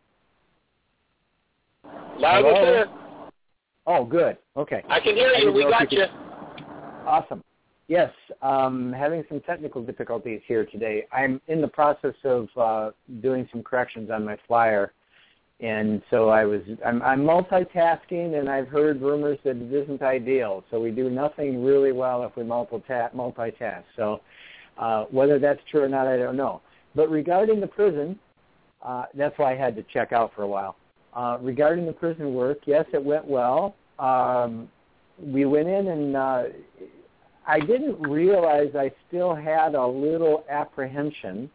Loud and clear. Oh, good. Okay. I can hear you. We got you. Awesome. Yes, having some technical difficulties here today. I'm in the process of doing some corrections on my flyer, and so I'm multitasking, and I've heard rumors that it isn't ideal. So we do nothing really well if we multitask. So whether that's true or not, I don't know. But regarding the prison, that's why I had to check out for a while. Regarding the prison work, yes, it went well. We went in and I didn't realize I still had a little apprehension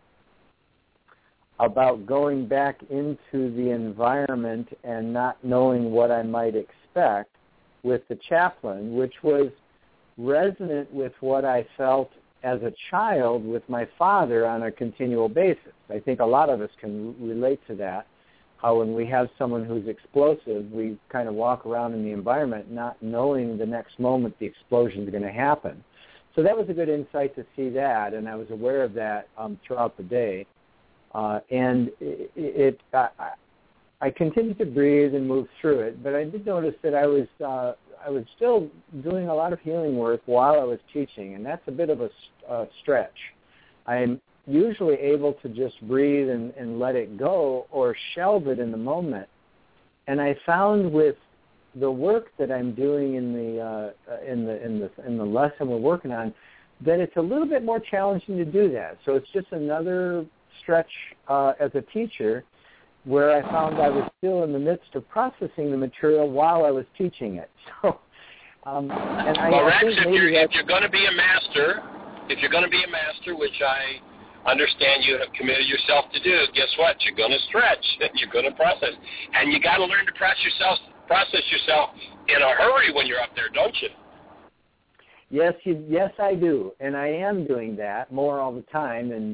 about going back into the environment and not knowing what I might expect with the chaplain, which was resonant with what I felt as a child with my father on a continual basis. I think a lot of us can relate to that, how when we have someone who's explosive, we kind of walk around in the environment not knowing the next moment the explosion is going to happen. So that was a good insight to see that, and I was aware of that throughout the day. And I continued to breathe and move through it, but I did notice that I was still doing a lot of healing work while I was teaching, and that's a bit of a stretch. I'm usually able to just breathe and let it go or shelve it in the moment. And I found with the work that I'm doing in the lesson we're working on that it's a little bit more challenging to do that. So it's just another stretch as a teacher where I found I was still in the midst of processing the material while I was teaching it. So, and Rex, if you're going to be a master, which I understand you have committed yourself to do, guess what? You're going to stretch and you're going to process, and you got to learn to process yourself in a hurry when you're up there, don't you? Yes, I do, and I am doing that more all the time, and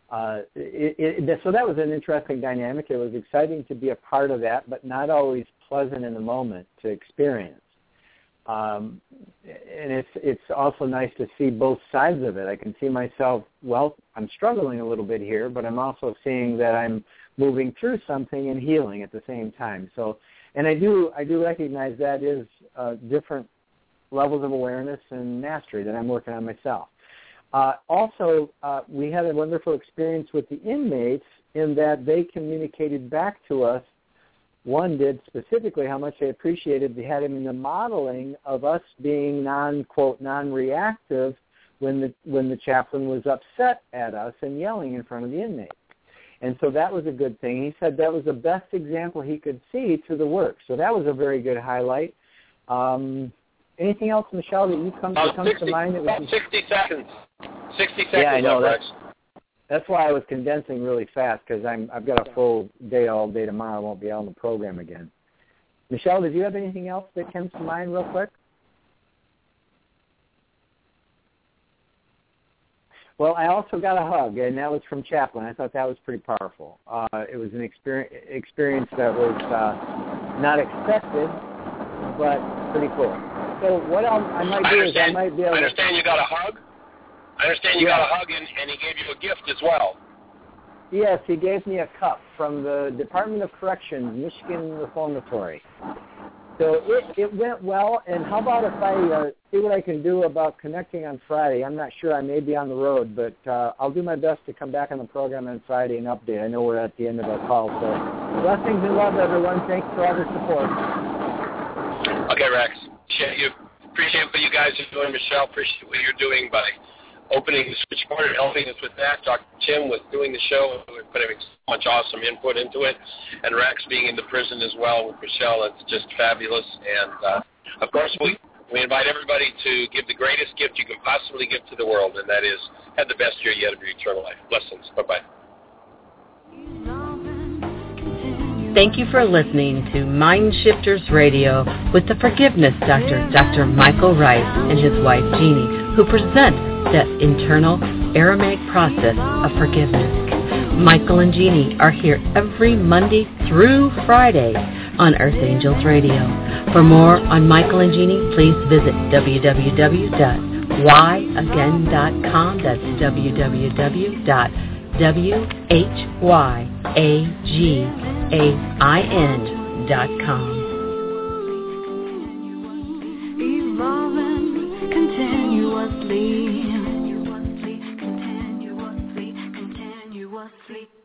so that was an interesting dynamic. It was exciting to be a part of that, but not always pleasant in the moment to experience. And it's also nice to see both sides of it. I can see myself, well, I'm struggling a little bit here, but I'm also seeing that I'm moving through something and healing at the same time. So, and I do recognize that is different levels of awareness and mastery that I'm working on myself. Also, we had a wonderful experience with the inmates in that they communicated back to us. One did specifically how much they appreciated they had him in the modeling of us being non-reactive when the chaplain was upset at us and yelling in front of the inmates. And so that was a good thing. He said that was the best example he could see to the work. So that was a very good highlight. Anything else, Michelle, that comes to mind? That was 60 seconds. 60 seconds. Yeah, I know. That's why I was condensing really fast, because I've got a full day all day tomorrow. I won't be on the program again. Michelle, did you have anything else that comes to mind real quick? Well, I also got a hug, and that was from Chaplain. I thought that was pretty powerful. It was an experience that was not expected, but pretty cool. So what I might do is I might be able to... I understand you got a hug? I understand you got a hug, and he gave you a gift as well. Yes, he gave me a cup from the Department of Corrections, Michigan Reformatory. So it went well, and how about if I see what I can do about connecting on Friday? I'm not sure. I may be on the road, but I'll do my best to come back on the program on Friday and update. I know we're at the end of our call, so blessings and love, everyone. Thanks for all the support. Okay, Rex. Appreciate what you guys are doing. Michelle, appreciate what you're doing by opening the switchboard and helping us with that. Dr. Tim with doing the show, we're putting so much awesome input into it. And Rex being in the prison as well with Michelle, it's just fabulous. And, of course, we invite everybody to give the greatest gift you can possibly give to the world, and that is have the best year yet of your eternal life. Blessings. Bye-bye. Thank you for listening to Mind Shifters Radio with the Forgiveness Doctor, Dr. Michael Rice, and his wife, Jeannie, who present that internal Aramaic process of forgiveness. Michael and Jeannie are here every Monday through Friday on Earth Angels Radio. For more on Michael and Jeannie, please visit www.earthangelradio.com. whyagain.com. That's www.whyagain.com. Evolving continuously.